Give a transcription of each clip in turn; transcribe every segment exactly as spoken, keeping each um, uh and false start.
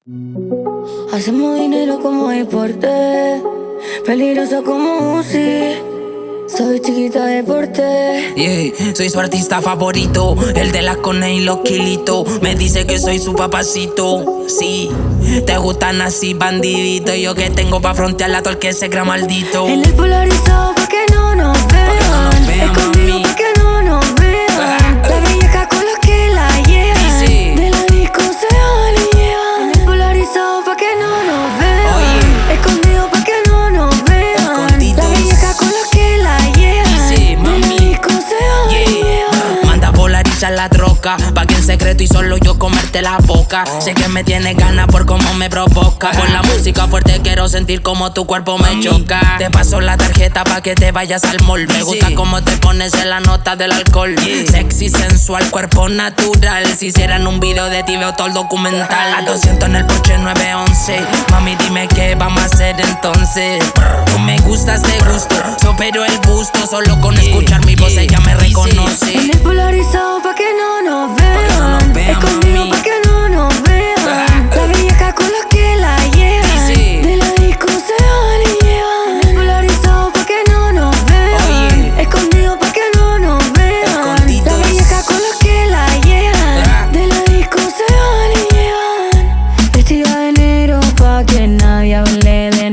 Hacemos dinero como deporte, peligroso como Uzi. Soy chiquita de porte. Yeah, soy su artista favorito, el de las cones y los kilitos. Me dice que soy su papacito. Sí, te gustan así, bandidito. Yo que tengo pa' frontear a todo el que se crea maldito. En el polarizado pa' que no nos vean, Pa' que no nos vean, escondido mami. pa' que no nos vean. La bellaca con los que la llevan, Dice. de la disco se van y llevan. En el polarizado pa' que no nos vean, Oye. escondido pa' que no nos vean. Escondidos. La bellaca con los que la llevan, Dice, de mami. la disco se van y Yeah. llevan. Manda polarizar la troca, pa' que en secreto y solo yo comerte la boca. Sé que me tienes ganas por cómo me provoca. Con la música fuerte quiero sentir como tu cuerpo me choca. Te paso la tarjeta pa' que te vayas al mall. Me gusta cómo te pones en la nota del alcohol. Sexy, sensual, cuerpo natural. Si hicieran un video de ti veo todo el documental. A doscientos en el Porsche nueve once. Mami, dime qué vamos a hacer entonces. Tú me gustas de gusto, supero el busto. Solo con escuchar mi voz ella me reconoce. En el polarizado pa' que no nos vean, que no nos vean, escondido mami. pa' que no nos vean. La bellaca con los que la llevan, Dice. de la disco se van y llevan. En el polarizado pa' que no nos vean, Oye. escondido pa' que no nos vean. Escondidos. La bellaca con los que la llevan, Ah. de la disco se van y llevan. Vestida de negro pa' que nadie hable de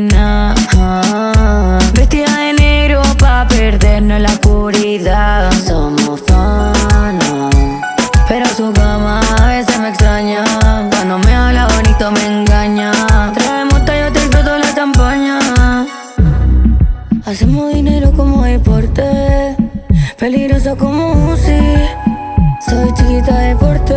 nada. Vestida de negro pa' perdernos en la oscuridad. Somos fanas, pero su cama a veces me extraña. Cuando me habla bonito me engaña. Traemos yo te exploto la champaña. Hacemos dinero como deporte, peligroso como Uzi. Soy chiquita de porte.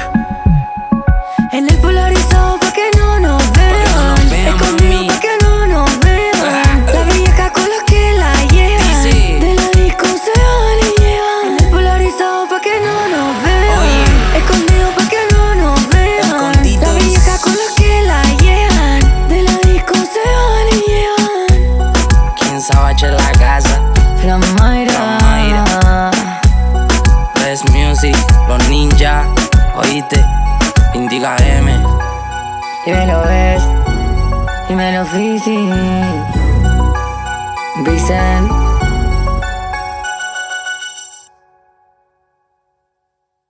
En el polarizado pa' que no nos vean, vean, escondido mami. pa' que no nos vean. La bellaca con los que la llevan, Dice. de la disco se van y llevan. En el polarizado pa' que no nos vean, Oye. escondido pa' que no nos vean. Escondidos. La bellaca con los que la llevan, de la disco se van y llevan. ¿Quién sabe en la casa? Fran Mayra, Fran Best Music, los ninjas, oíste, Indica M. y me lo ves, y me lo Fizzy, Vicent.